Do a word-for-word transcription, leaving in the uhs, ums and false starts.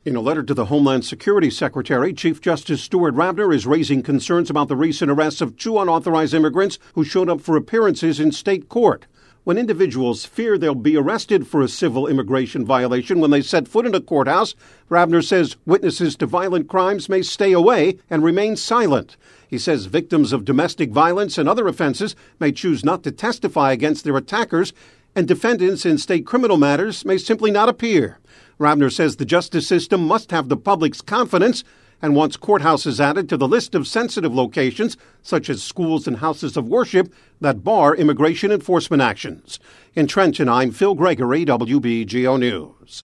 In a letter to the Homeland Security Secretary, Chief Justice Stuart Rabner is raising concerns about the recent arrests of two unauthorized immigrants who showed up for appearances in state court. When individuals fear they'll be arrested for a civil immigration violation when they set foot in a courthouse, Rabner says witnesses to violent crimes may stay away and remain silent. He says victims of domestic violence and other offenses may choose not to testify against their attackers, and defendants in state criminal matters may simply not appear. Rabner says the justice system must have the public's confidence and wants courthouses added to the list of sensitive locations, such as schools and houses of worship, that bar immigration enforcement actions. In Trenton, I'm Phil Gregory, W B G O News.